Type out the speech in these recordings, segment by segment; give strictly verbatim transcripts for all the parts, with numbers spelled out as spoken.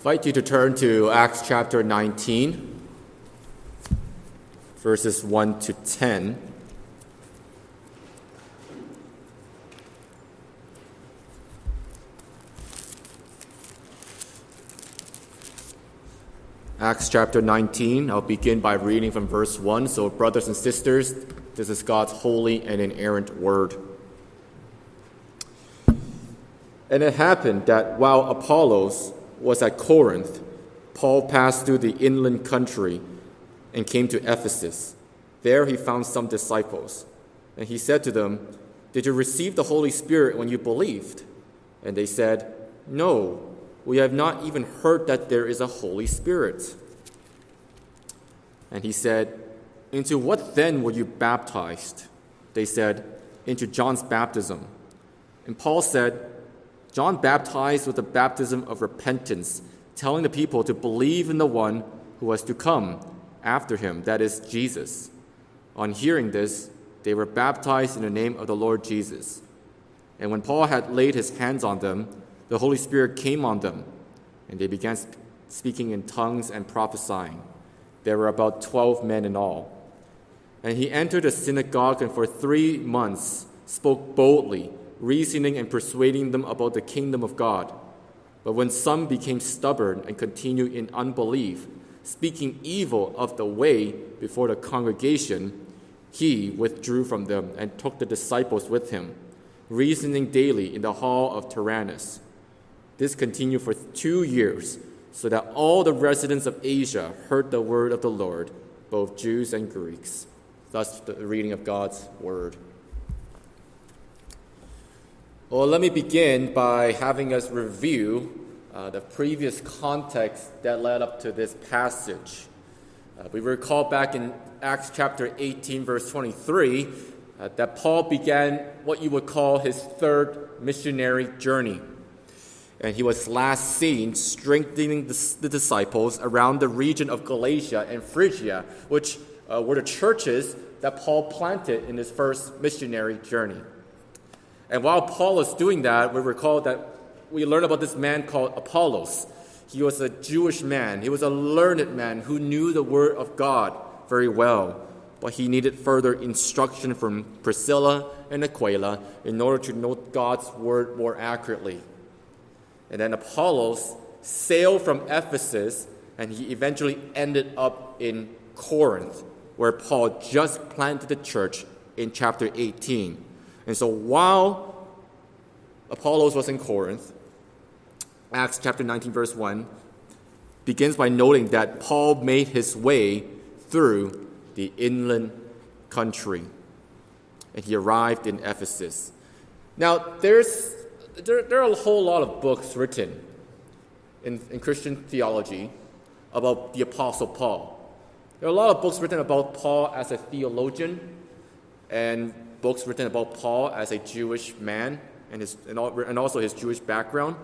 invite you to turn to Acts chapter nineteen, verses one to ten. Acts chapter nineteen, I'll begin by reading from verse one. So, brothers and sisters, this is God's holy and inerrant word. And it happened that while Apollos was at Corinth, Paul passed through the inland country and came to Ephesus. There he found some disciples. And he said to them, "Did you receive the Holy Spirit when you believed?" And they said, "No, we have not even heard that there is a Holy Spirit." And he said, "Into what then were you baptized?" They said, "Into John's baptism." And Paul said, "John baptized with the baptism of repentance, telling the people to believe in the one who was to come after him, that is, Jesus." On hearing this, they were baptized in the name of the Lord Jesus. And when Paul had laid his hands on them, the Holy Spirit came on them, and they began speaking in tongues and prophesying. There were about twelve men in all. And he entered the synagogue and for three months spoke boldly, reasoning and persuading them about the kingdom of God. But when some became stubborn and continued in unbelief, speaking evil of the way before the congregation, he withdrew from them and took the disciples with him, reasoning daily in the hall of Tyrannus. This continued for two years, so that all the residents of Asia heard the word of the Lord, both Jews and Greeks. Thus the reading of God's word. Well, let me begin by having us review uh, the previous context that led up to this passage. Uh, we recall back in Acts chapter eighteen, verse twenty-three, uh, that Paul began what you would call his third missionary journey. And he was last seen strengthening the, the disciples around the region of Galatia and Phrygia, which uh, were the churches that Paul planted in his first missionary journey. And while Paul was doing that, we recall that we learned about this man called Apollos. He was a Jewish man. He was a learned man who knew the word of God very well. But he needed further instruction from Priscilla and Aquila in order to know God's word more accurately. And then Apollos sailed from Ephesus, and he eventually ended up in Corinth, where Paul just planted the church in chapter eighteen. And so while Apollos was in Corinth, Acts chapter nineteen, verse one, begins by noting that Paul made his way through the inland country, and he arrived in Ephesus. Now, there's there, there are a whole lot of books written in, in Christian theology about the Apostle Paul. There are a lot of books written about Paul as a theologian, and books written about Paul as a Jewish man and, his, and, all, and also his Jewish background.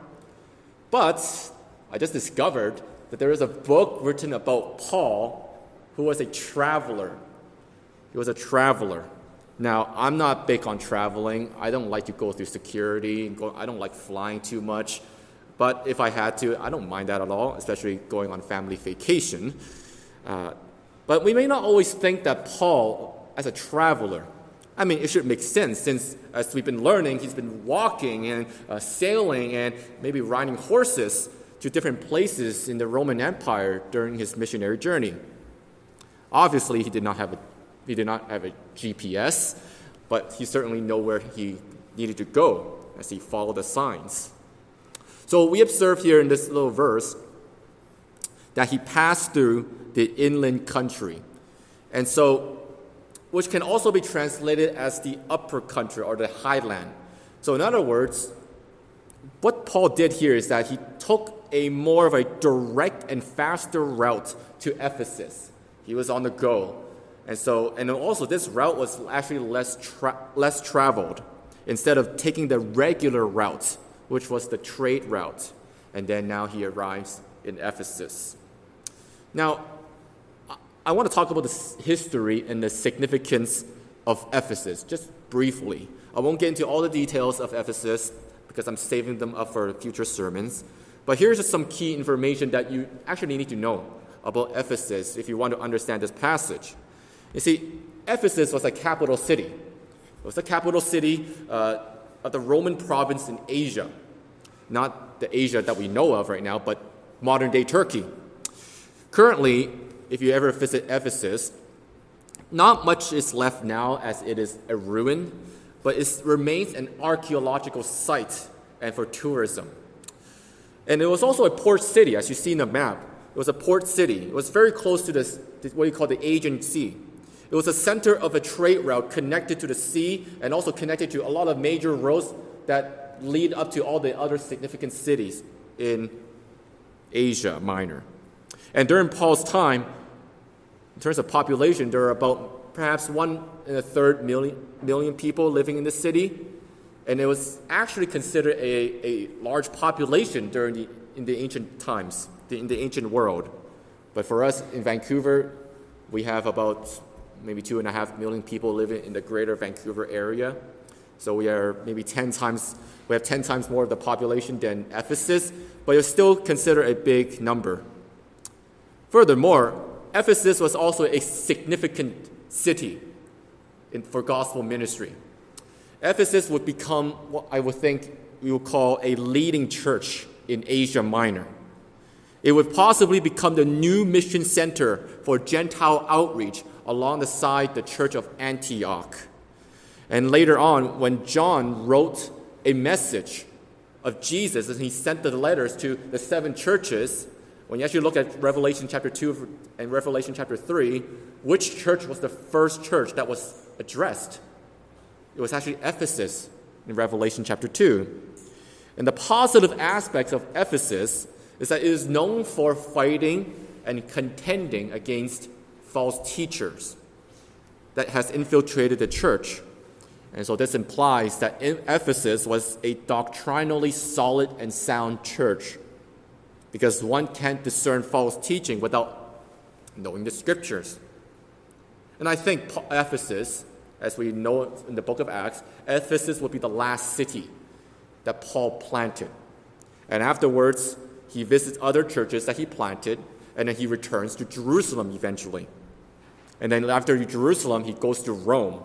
But I just discovered that there is a book written about Paul who was a traveler. He was a traveler. Now, I'm not big on traveling. I don't like to go through security. Go, I don't like flying too much. But if I had to, I don't mind that at all, especially going on family vacation. Uh, but we may not always think that Paul, as a traveler, I mean, it should make sense since, as we've been learning, he's been walking and uh, sailing and maybe riding horses to different places in the Roman Empire during his missionary journey. Obviously, he did not have a he did not have a G P S, but he certainly knew where he needed to go as he followed the signs. So we observe here in this little verse that he passed through the inland country, and so which can also be translated as the upper country or the highland. So in other words, what Paul did here is that he took a more of a direct and faster route to Ephesus. He was on the go. And so, and also this route was actually less tra- less traveled instead of taking the regular route, which was the trade route. And then now he arrives in Ephesus. Now, I want to talk about the history and the significance of Ephesus, just briefly. I won't get into all the details of Ephesus because I'm saving them up for future sermons. But here's just some key information that you actually need to know about Ephesus if you want to understand this passage. You see, Ephesus was a capital city. It was a capital city uh, of the Roman province in Asia. Not the Asia that we know of right now, but modern-day Turkey. Currently, if you ever visit Ephesus, not much is left now as it is a ruin, but it remains an archaeological site and for tourism. And it was also a port city, as you see in the map. It was a port city. It was very close to this, what you call the Aegean Sea. It was a center of a trade route connected to the sea and also connected to a lot of major roads that lead up to all the other significant cities in Asia Minor. And during Paul's time, in terms of population, there are about perhaps one and a third million, million people living in the city. And it was actually considered a, a large population during the, in the ancient times, the, in the ancient world. But for us in Vancouver, we have about maybe two and a half million people living in the greater Vancouver area. So we are maybe ten times, we have ten times more of the population than Ephesus, but it's still considered a big number. Furthermore, Ephesus was also a significant city in, for gospel ministry. Ephesus would become what I would think we would call a leading church in Asia Minor. It would possibly become the new mission center for Gentile outreach alongside the church of Antioch. And later on, when John wrote a message of Jesus and he sent the letters to the seven churches, when you actually look at Revelation chapter two and Revelation chapter three, which church was the first church that was addressed? It was actually Ephesus in Revelation chapter two. And the positive aspects of Ephesus is that it is known for fighting and contending against false teachers that has infiltrated the church. And so this implies that Ephesus was a doctrinally solid and sound church, because one can't discern false teaching without knowing the scriptures. And I think Ephesus, as we know in the book of Acts, Ephesus would be the last city that Paul planted. And afterwards, he visits other churches that he planted, and then he returns to Jerusalem eventually. And then after Jerusalem, he goes to Rome.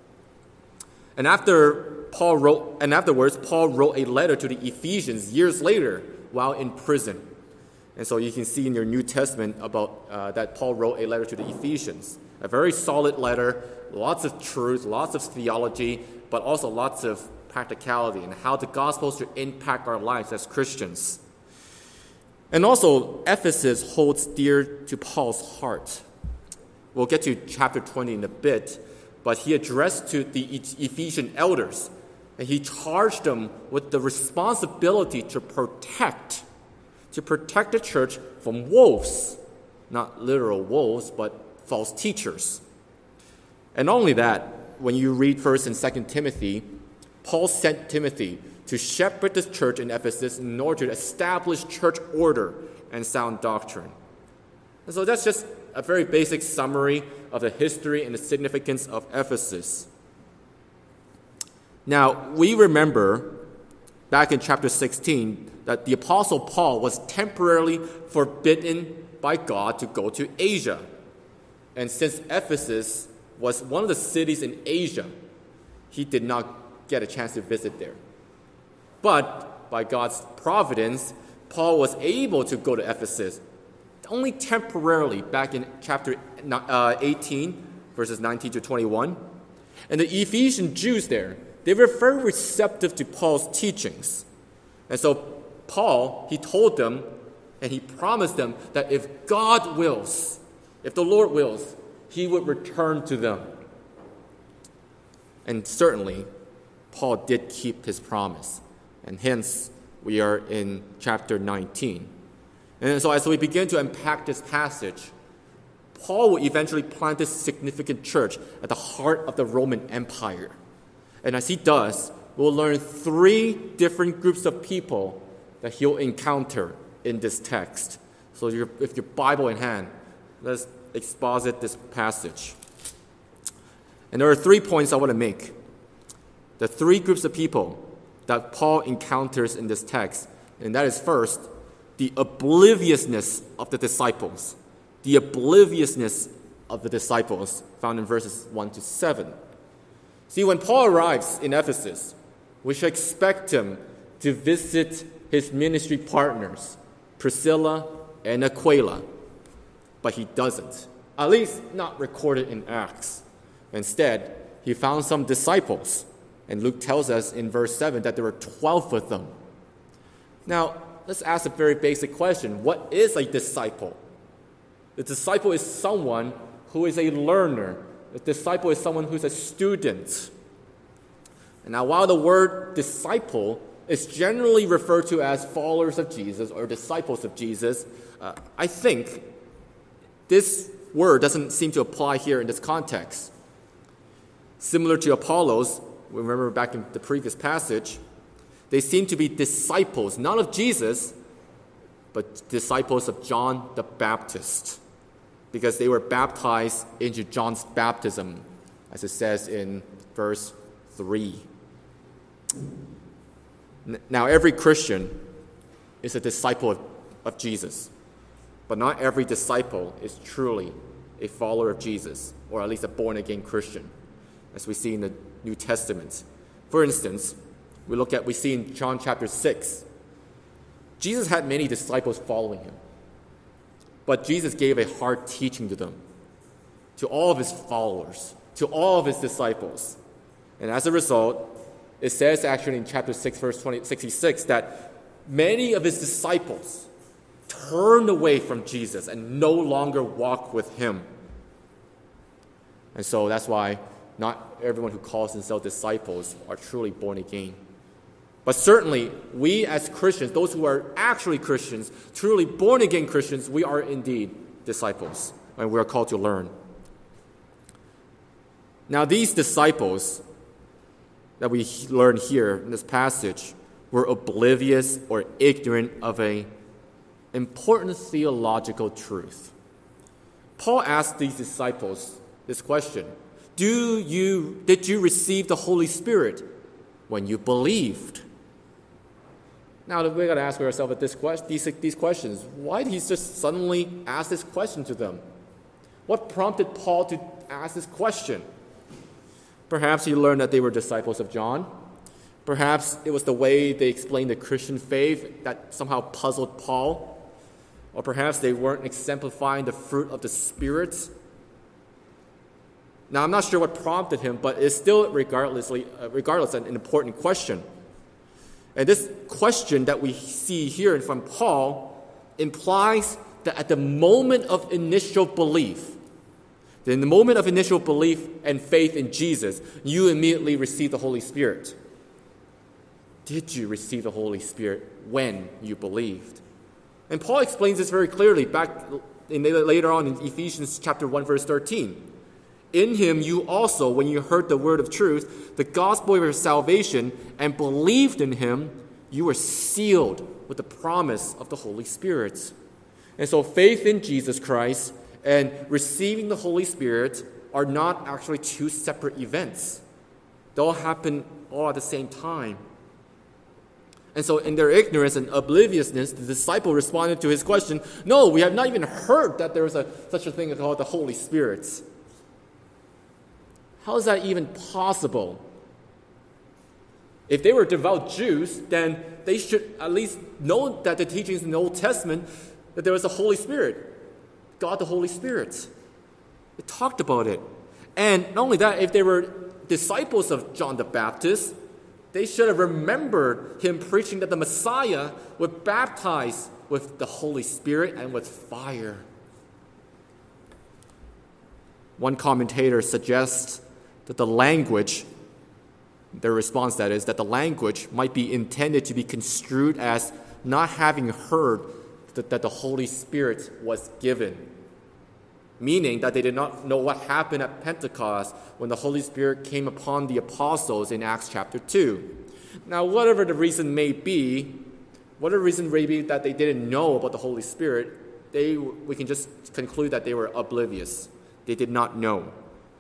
And after Paul wrote, and afterwards, Paul wrote a letter to the Ephesians years later while in prison. And so you can see in your New Testament about uh, that Paul wrote a letter to the Ephesians. A very solid letter, lots of truth, lots of theology, but also lots of practicality and how the gospel should impact our lives as Christians. And also, Ephesus holds dear to Paul's heart. We'll get to chapter twenty in a bit, but he addressed to the Ephesian elders, and he charged them with the responsibility to protect, to protect the church from wolves, not literal wolves, but false teachers. And not only that, when you read First and Second Timothy, Paul sent Timothy to shepherd the church in Ephesus in order to establish church order and sound doctrine. And so that's just a very basic summary of the history and the significance of Ephesus. Now, we remember back in chapter sixteen that the Apostle Paul was temporarily forbidden by God to go to Asia. And since Ephesus was one of the cities in Asia, he did not get a chance to visit there. But by God's providence, Paul was able to go to Ephesus only temporarily back in chapter eighteen, verses nineteen to twenty-one. And the Ephesian Jews there, they were very receptive to Paul's teachings. And so Paul, he told them and he promised them that if God wills, if the Lord wills, he would return to them. And certainly, Paul did keep his promise. And hence, we are in chapter nineteen. And so as we begin to unpack this passage, Paul will eventually plant this significant church at the heart of the Roman Empire. And as he does, we'll learn three different groups of people that he'll encounter in this text. So if your Bible in hand, let's exposit this passage. And there are three points I want to make. The three groups of people that Paul encounters in this text, and that is first, the obliviousness of the disciples. The obliviousness of the disciples, found in verses one to seven. See, when Paul arrives in Ephesus, we should expect him to visit his ministry partners, Priscilla and Aquila. But he doesn't, at least not recorded in Acts. Instead, he found some disciples, and Luke tells us in verse seven that there were twelve of them. Now, let's ask a very basic question. What is a disciple? The disciple is someone who is a learner. The disciple is someone who's a student. And now, while the word disciple is generally referred to as followers of Jesus or disciples of Jesus, uh, I think this word doesn't seem to apply here in this context. Similar to Apollos, remember back in the previous passage, they seem to be disciples, not of Jesus, but disciples of John the Baptist, because they were baptized into John's baptism, as it says in verse three. Now, every Christian is a disciple of, of Jesus, but not every disciple is truly a follower of Jesus, or at least a born-again Christian, as we see in the New Testament. For instance, we look at we see in John chapter six, Jesus had many disciples following him, but Jesus gave a hard teaching to them, to all of his followers, to all of his disciples. And as a result, it says actually in chapter six, verse sixty-six, that many of his disciples turned away from Jesus and no longer walked with him. And so that's why not everyone who calls themselves disciples are truly born again. But certainly, we as Christians, those who are actually Christians, truly born again Christians, we are indeed disciples, and we are called to learn. Now, these disciples that we learn here in this passage were oblivious or ignorant of an important theological truth. Paul asked these disciples this question: Do you did you receive the Holy Spirit when you believed? Now we're going to ask ourselves this question, these, these questions. Why did he just suddenly ask this question to them? What prompted Paul to ask this question? Perhaps he learned that they were disciples of John. Perhaps it was the way they explained the Christian faith that somehow puzzled Paul. Or perhaps they weren't exemplifying the fruit of the Spirit. Now, I'm not sure what prompted him, but it's still regardlessly, uh, regardless an important question. And this question that we see here from Paul implies that at the moment of initial belief, in the moment of initial belief and faith in Jesus, you immediately receive the Holy Spirit. Did you receive the Holy Spirit when you believed? And Paul explains this very clearly back in, later on in Ephesians chapter one, verse thirteen. In him you also, when you heard the word of truth, the gospel of your salvation, and believed in him, you were sealed with the promise of the Holy Spirit. And so faith in Jesus Christ and receiving the Holy Spirit are not actually two separate events. They all happen all at the same time. And so in their ignorance and obliviousness, the disciple responded to his question, no, we have not even heard that there is a, such a thing called the Holy Spirit. How is that even possible? If they were devout Jews, then they should at least know that the teachings in the Old Testament, that there was a Holy Spirit, God the Holy Spirit. They talked about it. And not only that, if they were disciples of John the Baptist, they should have remembered him preaching that the Messiah would baptize with the Holy Spirit and with fire. One commentator suggests that the language, their response that is, that the language might be intended to be construed as not having heard that, that the Holy Spirit was given. Meaning that they did not know what happened at Pentecost when the Holy Spirit came upon the apostles in Acts chapter two. Now, whatever the reason may be, whatever reason may be that they didn't know about the Holy Spirit, they we can just conclude that they were oblivious. They did not know.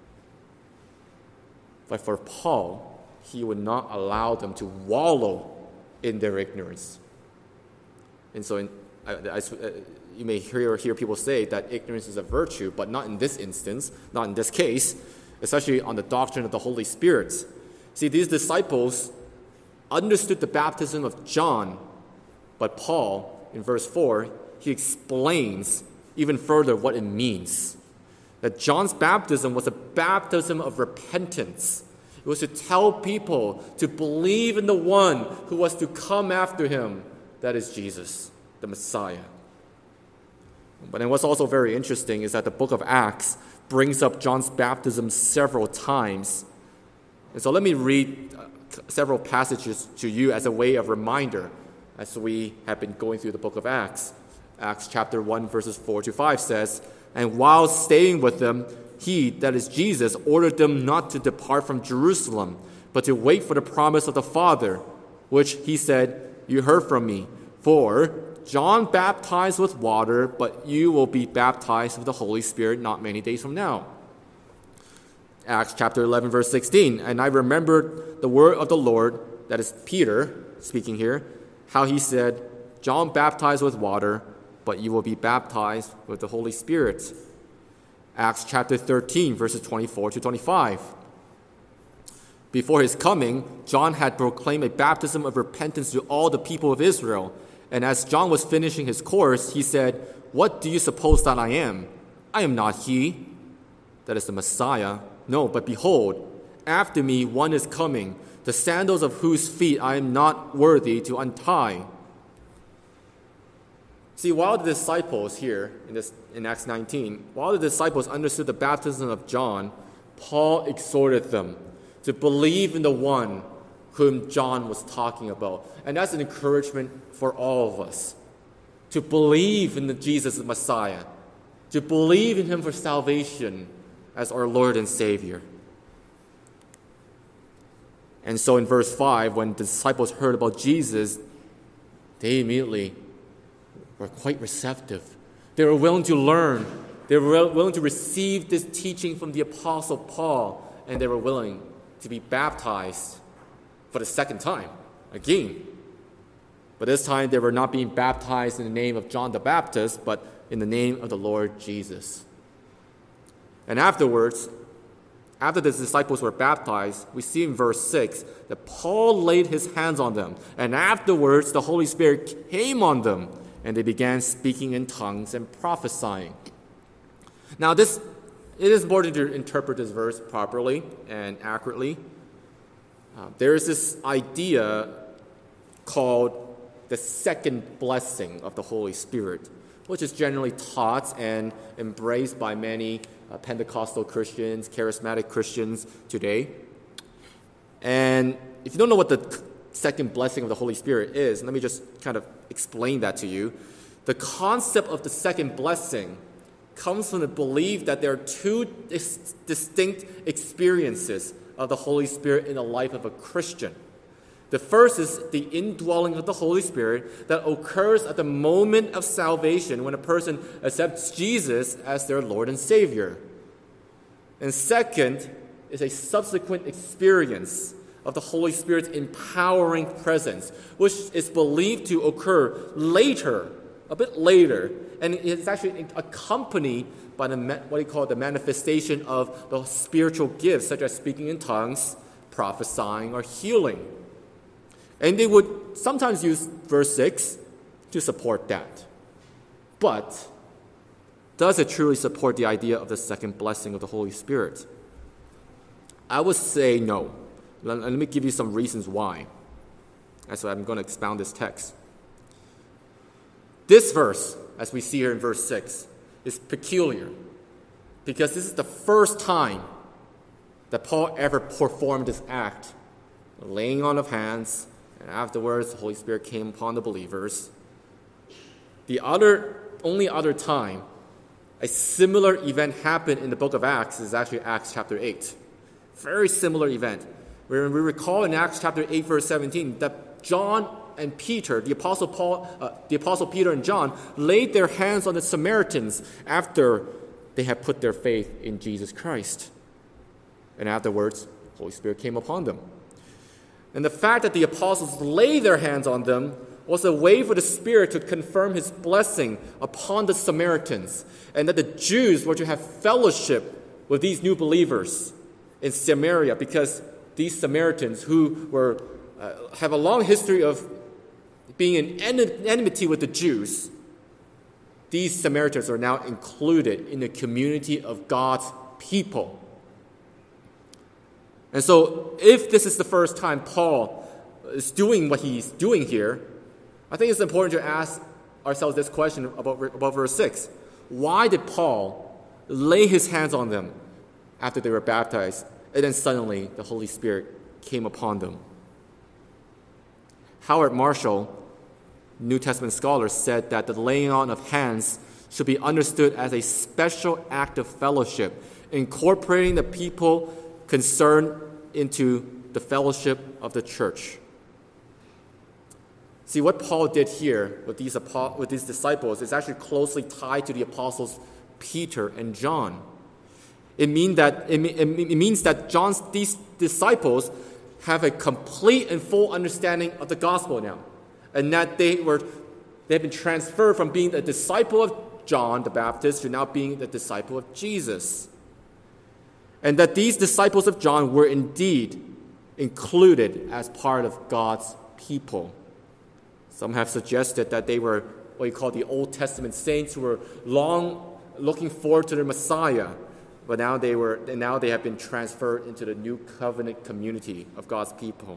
But for Paul, he would not allow them to wallow in their ignorance. And so in, I, I, uh, you may hear, hear people say that ignorance is a virtue, but not in this instance, not in this case, especially on the doctrine of the Holy Spirit. See, these disciples understood the baptism of John, but Paul, in verse four, he explains even further what it means. That John's baptism was a baptism of repentance. It was to tell people to believe in the one who was to come after him, that is Jesus, the Messiah. But then what's also very interesting is that the book of Acts brings up John's baptism several times. And so let me read several passages to you as a way of reminder as we have been going through the book of Acts. Acts chapter one, verses four to five says, "And while staying with them, he, that is Jesus, ordered them not to depart from Jerusalem, but to wait for the promise of the Father, which he said, 'You heard from me. For John baptized with water, but you will be baptized with the Holy Spirit not many days from now.'" Acts chapter eleven, verse sixteen, "And I remembered the word of the Lord," that is Peter speaking here, "how he said, 'John baptized with water, but you will be baptized with the Holy Spirit.'" Acts chapter thirteen, verses twenty-four to twenty-five. "Before his coming, John had proclaimed a baptism of repentance to all the people of Israel. And as John was finishing his course, he said, 'What do you suppose that I am? I am not he,' that is the Messiah. 'No, but behold, after me one is coming, the sandals of whose feet I am not worthy to untie.'" See, while the disciples here in, this, in Acts nineteen, while the disciples understood the baptism of John, Paul exhorted them to believe in the one whom John was talking about. And that's an encouragement for all of us, to believe in the Jesus the Messiah, to believe in him for salvation as our Lord and Savior. And so in verse five, when the disciples heard about Jesus, they immediately were quite receptive. They were willing to learn. They were willing to receive this teaching from the Apostle Paul, and they were willing to be baptized for the second time, again. But this time they were not being baptized in the name of John the Baptist, but in the name of the Lord Jesus. And afterwards, after the disciples were baptized, we see in verse six that Paul laid his hands on them, and afterwards the Holy Spirit came on them, and they began speaking in tongues and prophesying. Now, this it is important to interpret this verse properly and accurately. Uh, there is this idea called the second blessing of the Holy Spirit, which is generally taught and embraced by many uh, Pentecostal Christians, charismatic Christians today. And if you don't know what the second blessing of the Holy Spirit is, let me just kind of explain that to you. The concept of the second blessing comes from the belief that there are two dis- distinct experiences of the Holy Spirit in the life of a Christian. The first is the indwelling of the Holy Spirit that occurs at the moment of salvation when a person accepts Jesus as their Lord and Savior. And second is a subsequent experience of the Holy Spirit's empowering presence, which is believed to occur later, a bit later, and it's actually accompanied by the, what we call the manifestation of the spiritual gifts, such as speaking in tongues, prophesying, or healing. And they would sometimes use verse six to support that. But does it truly support the idea of the second blessing of the Holy Spirit? I would say no. Let me give you some reasons why. And so I'm going to expound this text. This verse, as we see here in verse six, is peculiar because this is the first time that Paul ever performed this act, laying on of hands, and afterwards the Holy Spirit came upon the believers. The other, only other time a similar event happened in the book of Acts is actually Acts chapter eight. Very similar event. Where we recall in Acts chapter eight, verse seventeen, that John and Peter, the apostle Paul, uh, the apostle Peter and John, laid their hands on the Samaritans after they had put their faith in Jesus Christ. And afterwards, the Holy Spirit came upon them. And the fact that the apostles laid their hands on them was a way for the Spirit to confirm his blessing upon the Samaritans, and that the Jews were to have fellowship with these new believers in Samaria, because these Samaritans, who were uh, have a long history of being in en- enmity with the Jews, these Samaritans are now included in the community of God's people. And so, if this is the first time Paul is doing what he's doing here, I think it's important to ask ourselves this question about, about verse six. Why did Paul lay his hands on them after they were baptized, and then suddenly the Holy Spirit came upon them? Howard Marshall, New Testament scholar, said that the laying on of hands should be understood as a special act of fellowship, incorporating the people concerned into the fellowship of the church. See, what Paul did here with these, with these disciples is actually closely tied to the apostles Peter and John. It, mean that, it, it means that John's, these disciples have a complete and full understanding of the gospel now, and that they were they have been transferred from being a disciple of John the Baptist to now being the disciple of Jesus. And that these disciples of John were indeed included as part of God's people. Some have suggested that they were what you call the Old Testament saints who were long looking forward to their Messiah, but now they were and now they have been transferred into the new covenant community of God's people.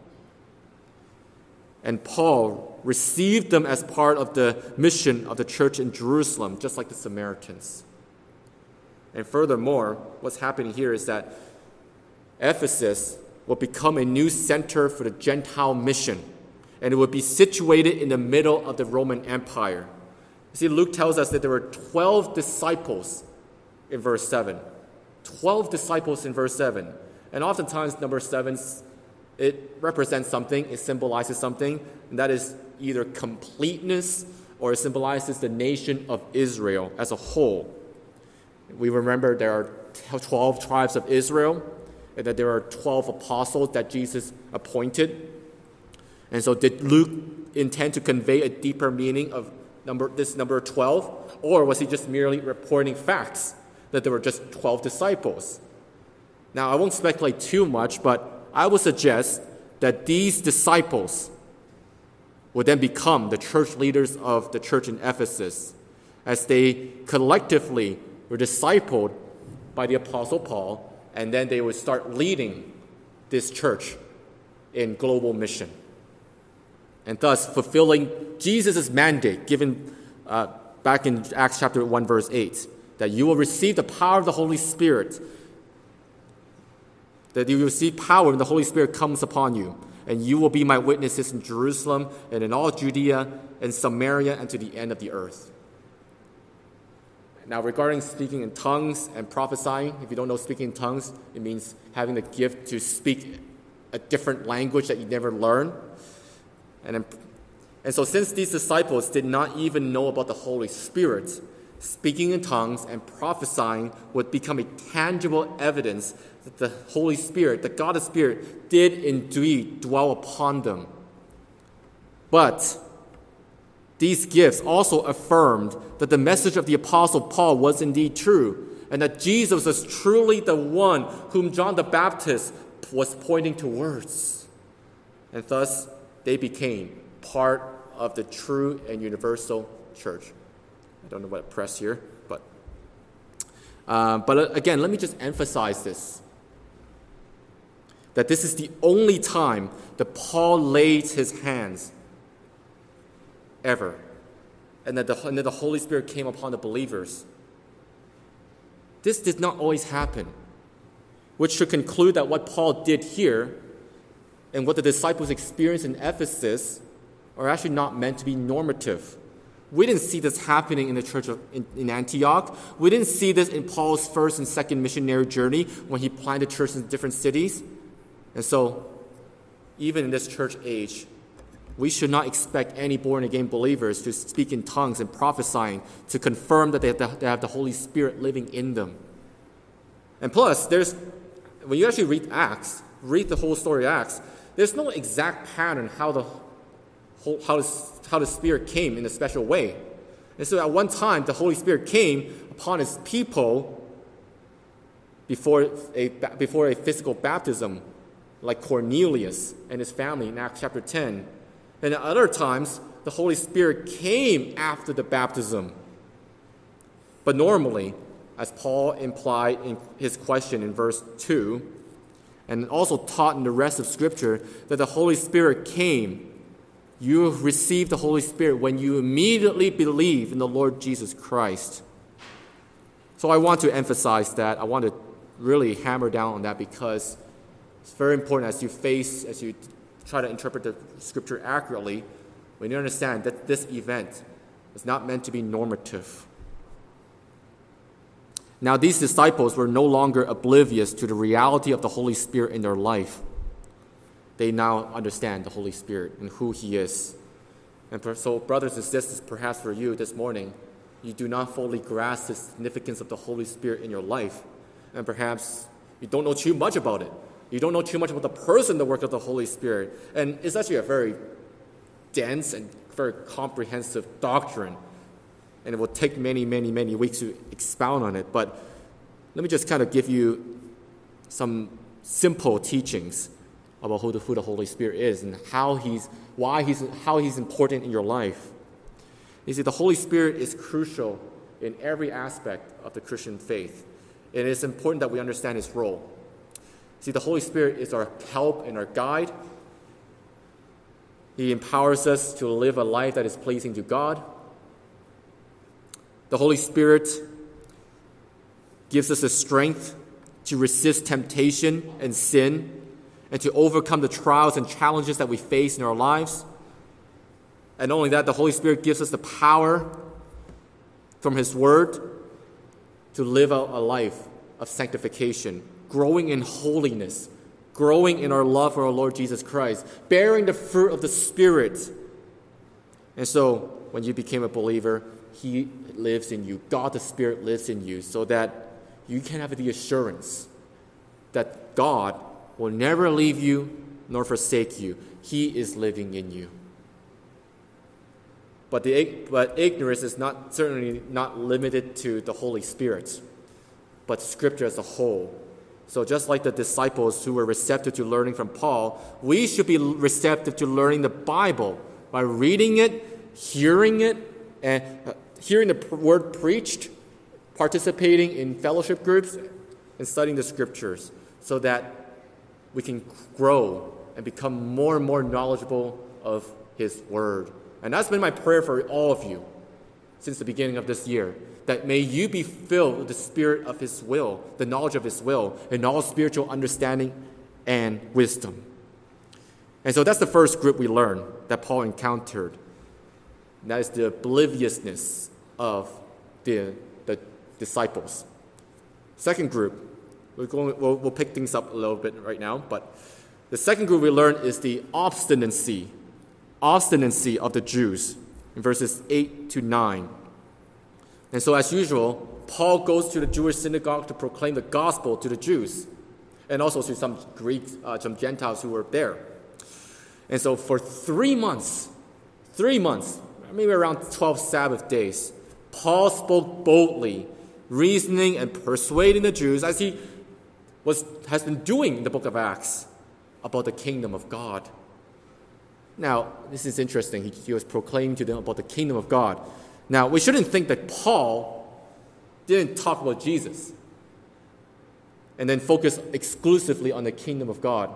And Paul received them as part of the mission of the church in Jerusalem, just like the Samaritans. And furthermore, what's happening here is that Ephesus will become a new center for the Gentile mission, and it would be situated in the middle of the Roman Empire. You see, Luke tells us that there were twelve disciples in verse seven. twelve disciples in verse seven. And oftentimes, number seven, it represents something, it symbolizes something, and that is either completeness or it symbolizes the nation of Israel as a whole. We remember there are twelve tribes of Israel, and that there are twelve apostles that Jesus appointed. And so did Luke intend to convey a deeper meaning of number this number twelve? Or was he just merely reporting facts that there were just twelve disciples? Now, I won't speculate too much, but I would suggest that these disciples would then become the church leaders of the church in Ephesus, as they collectively were discipled by the Apostle Paul, and then they would start leading this church in global mission, and thus fulfilling Jesus' mandate given uh, back in Acts chapter one, verse eight, that you will receive the power of the Holy Spirit, that you will receive power when the Holy Spirit comes upon you, and you will be my witnesses in Jerusalem and in all Judea and Samaria and to the end of the earth. Now, regarding speaking in tongues and prophesying, if you don't know speaking in tongues, it means having the gift to speak a different language that you never learned. And, and so since these disciples did not even know about the Holy Spirit, speaking in tongues and prophesying would become a tangible evidence that the Holy Spirit, the God of Spirit, did indeed dwell upon them. But these gifts also affirmed that the message of the Apostle Paul was indeed true, and that Jesus was truly the one whom John the Baptist was pointing towards. And thus, they became part of the true and universal church. I don't know what to press here, but uh, but again, let me just emphasize this, that this is the only time that Paul laid his hands ever, and that, the, and that the Holy Spirit came upon the believers. This did not always happen, which should conclude that what Paul did here and what the disciples experienced in Ephesus are actually not meant to be normative. We didn't see this happening in the church of, in, in Antioch. We didn't see this in Paul's first and second missionary journey when he planted churches in different cities. And so, even in this church age, we should not expect any born-again believers to speak in tongues and prophesying to confirm that they have, the, they have the Holy Spirit living in them. And plus, there's when you actually read Acts, read the whole story of Acts, there's no exact pattern how the how the, how the Spirit came in a special way. And so at one time, the Holy Spirit came upon his people before a, before a physical baptism, like Cornelius and his family in Acts chapter ten. And at other times, the Holy Spirit came after the baptism. But normally, as Paul implied in his question in verse two, and also taught in the rest of Scripture, that the Holy Spirit came. You receive the Holy Spirit when you immediately believe in the Lord Jesus Christ. So I want to emphasize that. I want to really hammer down on that because it's very important as you face, as you try to interpret the Scripture accurately, when you understand that this event is not meant to be normative. Now, these disciples were no longer oblivious to the reality of the Holy Spirit in their life. They now understand the Holy Spirit and who He is. And so, brothers and sisters, perhaps for you this morning, you do not fully grasp the significance of the Holy Spirit in your life. And perhaps you don't know too much about it. You don't know too much about the person, the work of the Holy Spirit. And it's actually a very dense and very comprehensive doctrine. And it will take many, many, many weeks to expound on it. But let me just kind of give you some simple teachings about who the, who the Holy Spirit is and how he's, why he's, how he's important in your life. You see, the Holy Spirit is crucial in every aspect of the Christian faith. It is important that we understand His role. See, the Holy Spirit is our help and our guide. He empowers us to live a life that is pleasing to God. The Holy Spirit gives us the strength to resist temptation and sin and to overcome the trials and challenges that we face in our lives. And not only that, the Holy Spirit gives us the power from His Word to live out a life of sanctification, growing in holiness, growing in our love for our Lord Jesus Christ, bearing the fruit of the Spirit. And so, when you became a believer, He lives in you. God the Spirit lives in you so that you can have the assurance that God will never leave you nor forsake you. He is living in you. But the but ignorance is not certainly not limited to the Holy Spirit, but Scripture as a whole. So just like the disciples who were receptive to learning from Paul, we should be receptive to learning the Bible by reading it, hearing it, and uh, hearing the word preached, participating in fellowship groups, and studying the Scriptures so that we can grow and become more and more knowledgeable of His Word. And that's been my prayer for all of you since the beginning of this year, that may you be filled with the Spirit of His will, the knowledge of His will, and all spiritual understanding and wisdom. And so that's the first group we learn that Paul encountered. And that is the obliviousness of the, the disciples. Second group, we're going, we'll, we'll pick things up a little bit right now, but the second group we learn is the obstinacy, obstinacy of the Jews in verses eight to nine. And so as usual, Paul goes to the Jewish synagogue to proclaim the gospel to the Jews and also to some Greeks, uh, some Gentiles who were there. And so for three months, three months, maybe around twelve Sabbath days, Paul spoke boldly, reasoning and persuading the Jews, as he was has been doing in the book of Acts, about the kingdom of God. Now, this is interesting. He, he was proclaiming to them about the kingdom of God. Now, we shouldn't think that Paul didn't talk about Jesus and then focus exclusively on the kingdom of God.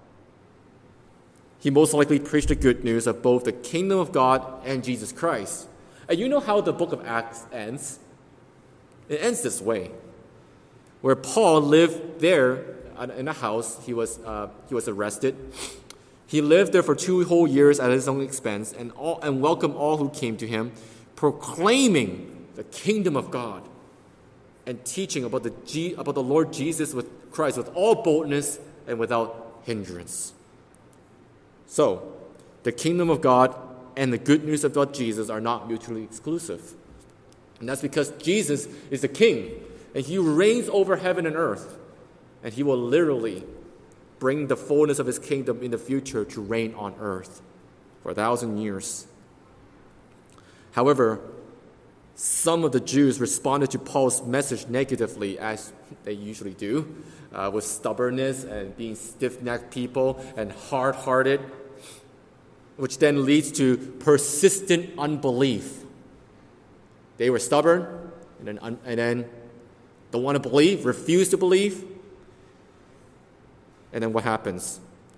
He most likely preached the good news of both the kingdom of God and Jesus Christ. And you know how the book of Acts ends? It ends this way, where Paul lived there in a house. He was uh, he was arrested. He lived there for two whole years at his own expense and all, and welcomed all who came to him, proclaiming the kingdom of God and teaching about the G, about the Lord Jesus with Christ with all boldness and without hindrance. So, the kingdom of God and the good news about Jesus are not mutually exclusive. And that's because Jesus is the king, and He reigns over heaven and earth, and He will literally bring the fullness of His kingdom in the future to reign on earth. for a thousand years. However, some of the Jews responded to Paul's message negatively, as they usually do, uh, with stubbornness and being stiff-necked people and hard-hearted, which then leads to persistent unbelief. They were stubborn, and then, un- and then don't want to believe, refuse to believe. And then what happens?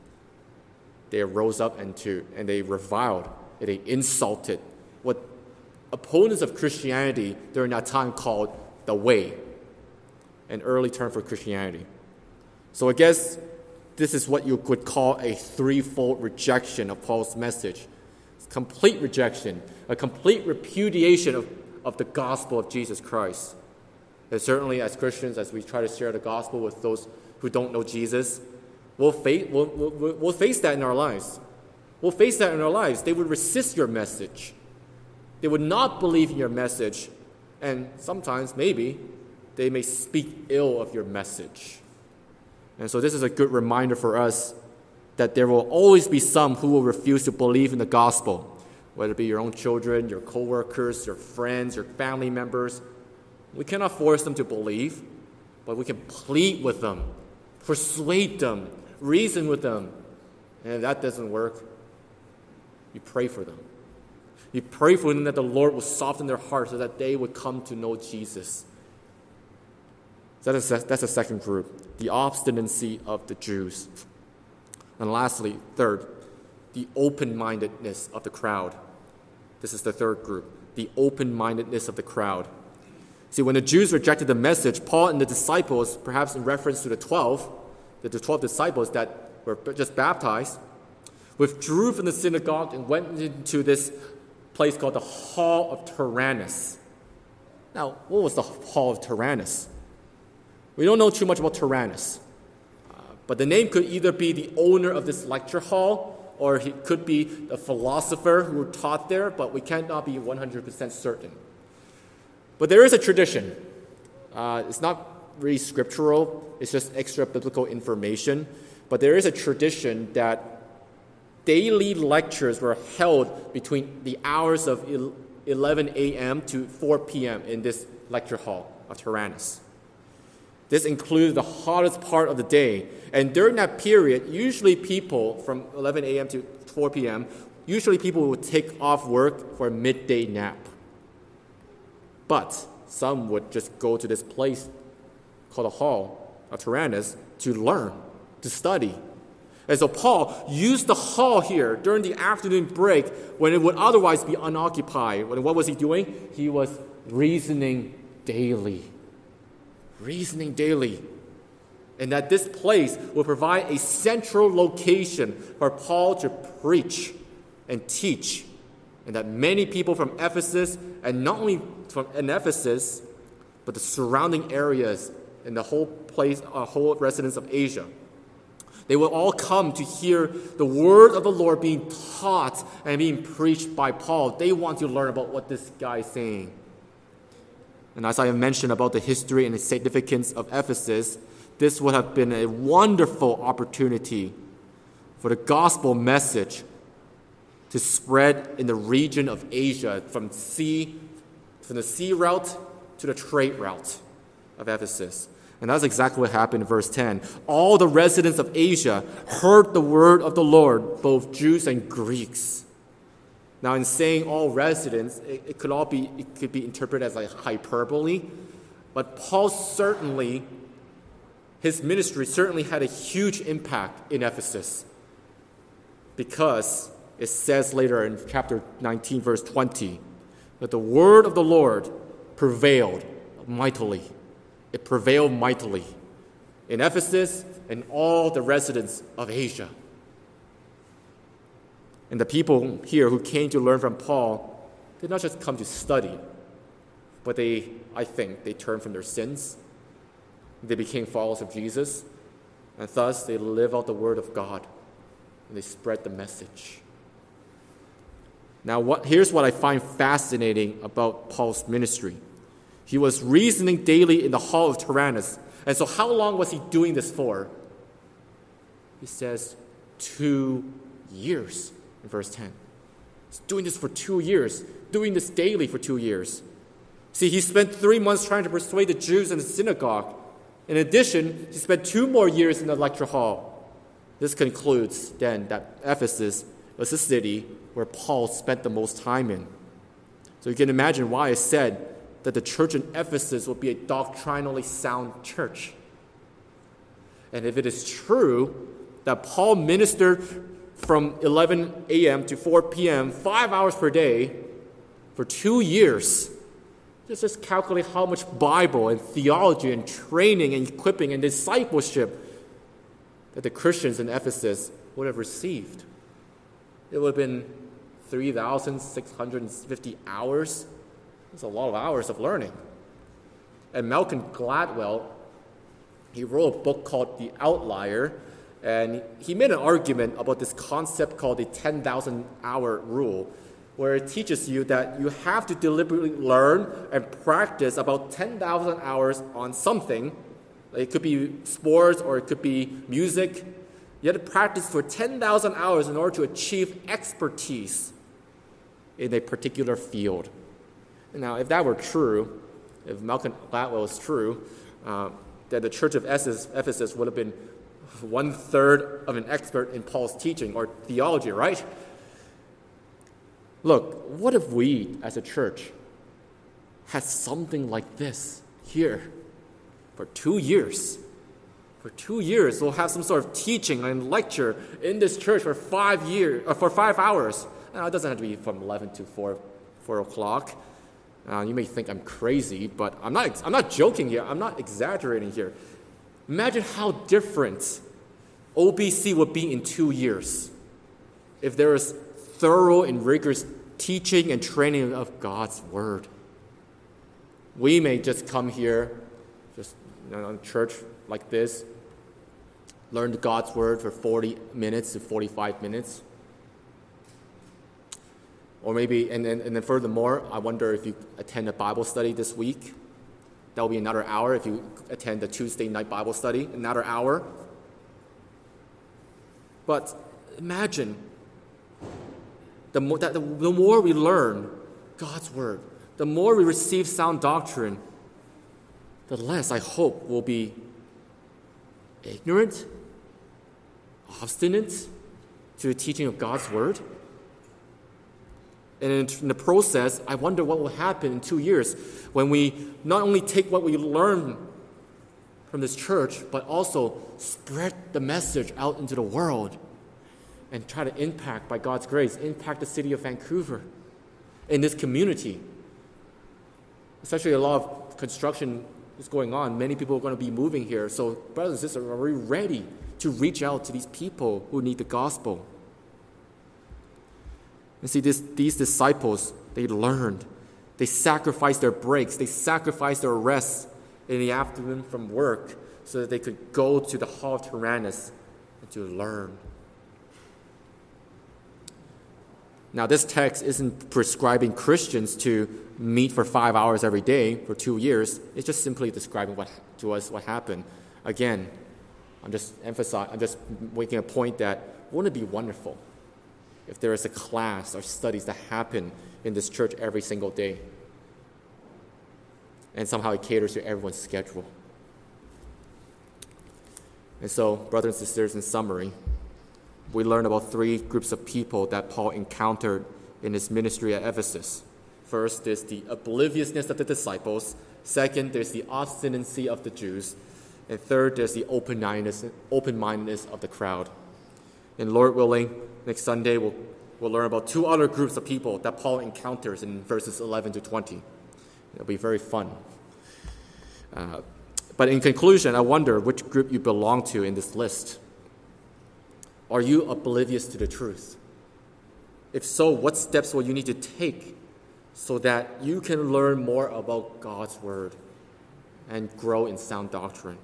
They rose up and, to, and they reviled, and they insulted what opponents of Christianity during that time called the Way, an early term for Christianity. So I guess this is what you could call a threefold rejection of Paul's message. It's complete rejection, a complete repudiation of, of the gospel of Jesus Christ. And certainly as Christians, as we try to share the gospel with those who don't know Jesus, we'll face, we'll, we'll, we'll face that in our lives. We'll face that in our lives. They would resist your message. They would not believe in your message, and sometimes, maybe, they may speak ill of your message. And so this is a good reminder for us that there will always be some who will refuse to believe in the gospel, whether it be your own children, your co-workers, your friends, your family members. We cannot force them to believe, but we can plead with them, persuade them, reason with them. And if that doesn't work, you pray for them. You pray for them that the Lord will soften their hearts so that they would come to know Jesus. So that's, a, that's a second group, the obstinacy of the Jews. And lastly, third, the open-mindedness of the crowd. This is the third group, the open-mindedness of the crowd. See, when the Jews rejected the message, Paul and the disciples, perhaps in reference to the twelve, the twelve disciples that were just baptized, withdrew from the synagogue and went into this place called the Hall of Tyrannus. Now, what was the Hall of Tyrannus? We don't know too much about Tyrannus, uh, but the name could either be the owner of this lecture hall, or he could be a philosopher who taught there, but we cannot be one hundred percent certain. But there is a tradition. Uh, it's not really scriptural, it's just extra biblical information, but there is a tradition that daily lectures were held between the hours of eleven a.m. to four p.m. in this lecture hall of Tyrannus. This included the hottest part of the day. And during that period, usually people from eleven a.m. to four p.m., usually people would take off work for a midday nap. But some would just go to this place called the Hall of Tyrannus to learn, to study. And so Paul used the hall here during the afternoon break when it would otherwise be unoccupied. And what was he doing? He was reasoning daily. Reasoning daily. And that this place will provide a central location for Paul to preach and teach. And that many people from Ephesus, and not only from in Ephesus, but the surrounding areas and the whole place, uh, whole residence of Asia, they will all come to hear the word of the Lord being taught and being preached by Paul. They want to learn about what this guy is saying. And as I have mentioned about the history and the significance of Ephesus, this would have been a wonderful opportunity for the gospel message to spread in the region of Asia from sea, from the sea route to the trade route of Ephesus. And that's exactly what happened in verse ten. All the residents of Asia heard the word of the Lord, both Jews and Greeks. Now, in saying all residents, it, it could all be it could be interpreted as a hyperbole, but Paul certainly, his ministry certainly had a huge impact in Ephesus, because it says later in chapter nineteen, verse twenty, that the word of the Lord prevailed mightily. It prevailed mightily in Ephesus and all the residents of Asia. And the people here who came to learn from Paul did not just come to study, but they, I think, they turned from their sins. They became followers of Jesus, and thus they live out the word of God, and they spread the message. Now, what, here's what I find fascinating about Paul's ministry. He was reasoning daily in the hall of Tyrannus. And so how long was he doing this for? He says two years in verse ten. He's doing this for two years, doing this daily for two years. See, he spent three months trying to persuade the Jews in the synagogue. In addition, he spent two more years in the lecture hall. This concludes, then, that Ephesus was the city where Paul spent the most time in. So you can imagine why I said that the church in Ephesus would be a doctrinally sound church. And if it is true that Paul ministered from eleven a.m. to four p.m., five hours per day, for two years, just, just calculate how much Bible and theology and training and equipping and discipleship that the Christians in Ephesus would have received. It would have been three thousand six hundred fifty hours. That's a lot of hours of learning. And Malcolm Gladwell, he wrote a book called The Outlier, and he made an argument about this concept called the ten thousand hour rule, where it teaches you that you have to deliberately learn and practice about ten thousand hours on something. It could be sports or it could be music. You have to practice for ten thousand hours in order to achieve expertise in a particular field. Now, if that were true, if Malcolm Gladwell is true, uh, then the church of Ephesus would have been one-third of an expert in Paul's teaching or theology, right? Look, what if we, as a church, had something like this here for two years? For two years, we'll have some sort of teaching and lecture in this church for five years, or for five hours. Now, it doesn't have to be from eleven to four, four o'clock. Uh, you may think I'm crazy, but I'm not. I'm not joking here. I'm not exaggerating here. Imagine how different O B C would be in two years if there was thorough and rigorous teaching and training of God's Word. We may just come here, just you know, in church like this, learn God's Word for forty minutes to forty-five minutes. Or maybe, and then, and then furthermore, I wonder if you attend a Bible study this week. That will be another hour. If you attend the Tuesday night Bible study, another hour. But imagine, the more, that the, the more we learn God's Word, the more we receive sound doctrine, the less, I hope, we'll be ignorant, obstinate to the teaching of God's Word. And in the process, I wonder what will happen in two years when we not only take what we learn from this church, but also spread the message out into the world and try to impact, by God's grace, impact the city of Vancouver in this community. Especially a lot of construction is going on. Many people are going to be moving here. So brothers and sisters, are we ready to reach out to these people who need the gospel? And see, this, these disciples, they learned. They sacrificed their breaks. They sacrificed their rest in the afternoon from work so that they could go to the Hall of Tyrannus and to learn. Now, this text isn't prescribing Christians to meet for five hours every day for two years. It's just simply describing what to us what happened. Again, I'm just emphasizing, I'm just making a point that wouldn't it be wonderful if there is a class or studies that happen in this church every single day, and somehow it caters to everyone's schedule. And so, brothers and sisters, in summary, we learn about three groups of people that Paul encountered in his ministry at Ephesus. First, there's the obliviousness of the disciples. Second, there's the obstinacy of the Jews. And third, there's the open-mindedness, open-mindedness of the crowd. And Lord willing, next Sunday we'll, we'll learn about two other groups of people that Paul encounters in verses eleven to twenty. It'll be very fun. Uh, but in conclusion, I wonder which group you belong to in this list. Are you oblivious to the truth? If so, what steps will you need to take so that you can learn more about God's Word and grow in sound doctrine?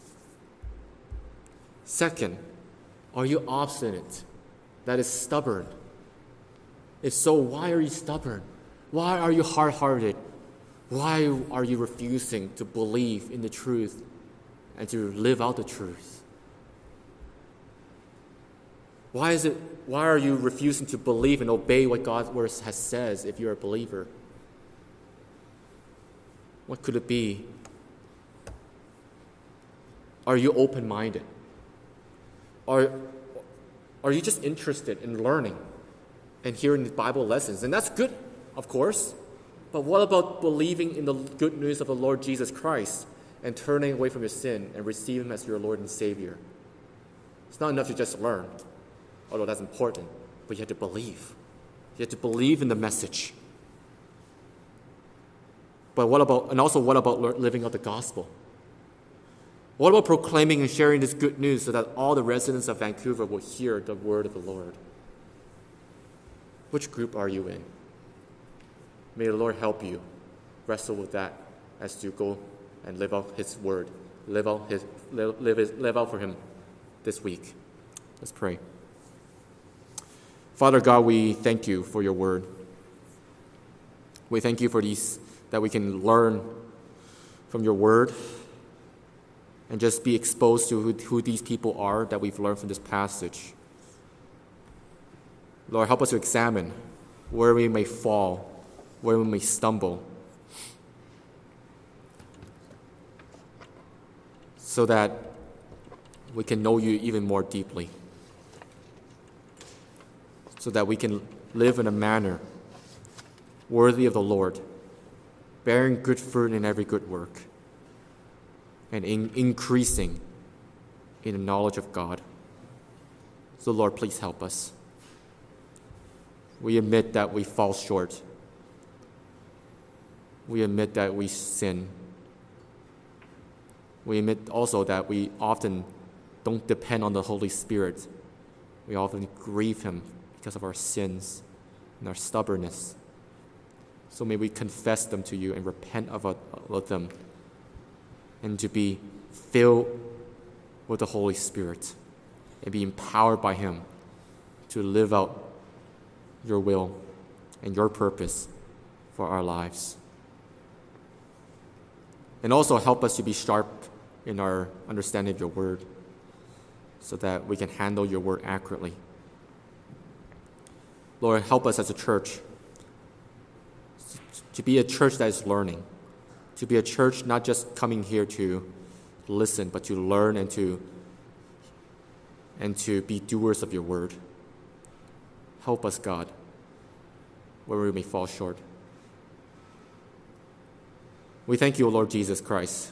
Second, are you obstinate? That is stubborn. If so, why are you stubborn? Why are you hard-hearted? Why are you refusing to believe in the truth and to live out the truth? Why is it? Why are you refusing to believe and obey what God's word has says if you're a believer? What could it be? Are you open-minded? Are, are you just interested in learning and hearing the Bible lessons? And that's good, of course. But what about believing in the good news of the Lord Jesus Christ and turning away from your sin and receiving Him as your Lord and Savior? It's not enough to just learn, although that's important, but you have to believe. You have to believe in the message. But what about, and also what about living out the gospel? What about proclaiming and sharing this good news so that all the residents of Vancouver will hear the word of the Lord? Which group are you in? May the Lord help you wrestle with that as you go and live out His word, live out His live, live, live out for Him this week. Let's pray. Father God, we thank you for your word. We thank you for these, that we can learn from your word and just be exposed to who, who these people are that we've learned from this passage. Lord, help us to examine where we may fall, where we may stumble, so that we can know you even more deeply, so that we can live in a manner worthy of the Lord, bearing good fruit in every good work, and in increasing in the knowledge of God. So, Lord, please help us. We admit that we fall short. We admit that we sin. We admit also that we often don't depend on the Holy Spirit. We often grieve Him because of our sins and our stubbornness. So may we confess them to you and repent of, of them, and to be filled with the Holy Spirit and be empowered by Him to live out your will and your purpose for our lives. And also help us to be sharp in our understanding of your word so that we can handle your word accurately. Lord, help us as a church to be a church that is learning, to be a church not just coming here to listen, but to learn and to and to be doers of your word. Help us, God, where we may fall short. We thank you, Lord Jesus Christ.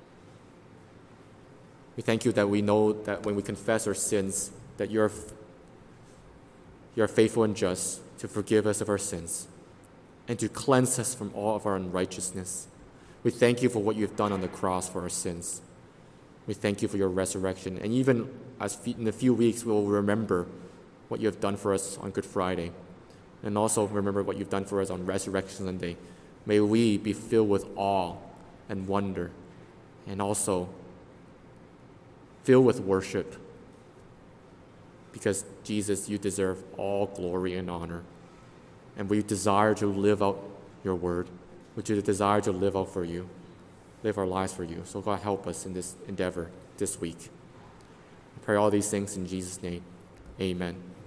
We thank you that we know that when we confess our sins, that you're, you're faithful and just to forgive us of our sins and to cleanse us from all of our unrighteousness. We thank you for what you've done on the cross for our sins. We thank you for your resurrection. And even as in a few weeks, we will remember what you have done for us on Good Friday, and also remember what you've done for us on Resurrection Sunday. May we be filled with awe and wonder, and also filled with worship, because Jesus, you deserve all glory and honor. And we desire to live out your word. We desire to live out for you, live our lives for you. So God, help us in this endeavor this week. I pray all these things in Jesus' name. Amen.